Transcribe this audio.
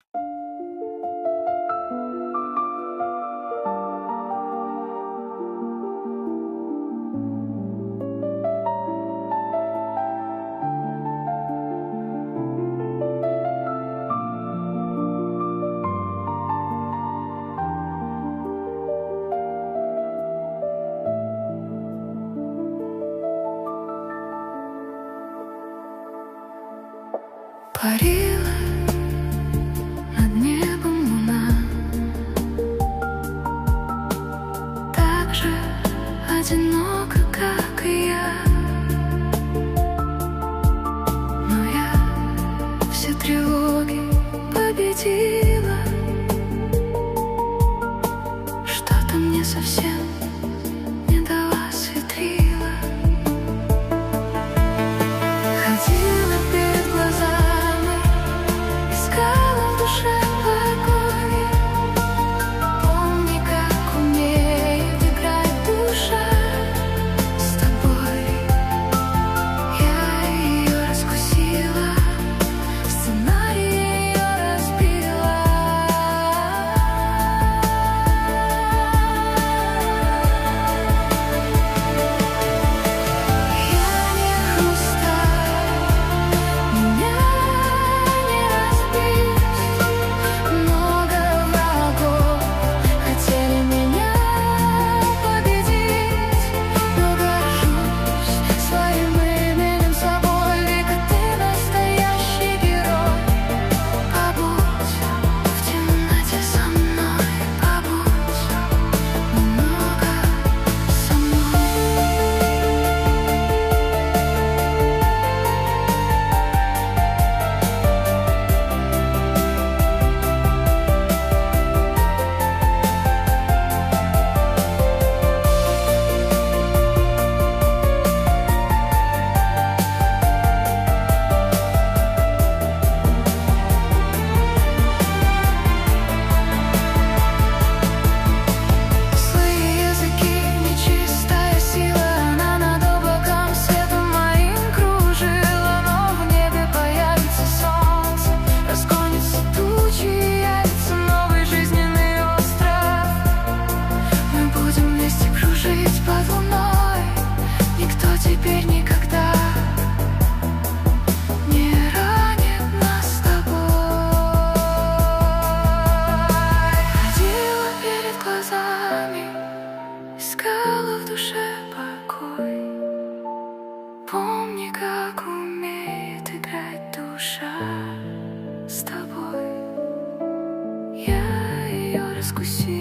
Парила над небом луна, так же одиноко, как и я. Но я все тревоги победила. Что-то мне совсем не дала светлила. Ходила перед глазами, искала в душе покой. Помни, как умеет играть душа с тобой. Я ее раскусила, сценарий ее разбила. Я не хрусталь, меня не разбить. Много врагов хотели меня победить, но горжусь своим именем, собой, века ты настоящий герой. Побудь в темноте со мной, побудь немного со мной. Злые языки, нечистая сила, она над облаком светом моим кружила. Но в небе появится солнце, разгонится тучи, и явится новый жизненный остров. Мы будем вместе кружить под луной. Никто теперь никогда не ранит нас с тобой. Ходила перед глазами, искала в душе покой. Помни, как умеет играть душа с тобой. Я ее раскусила.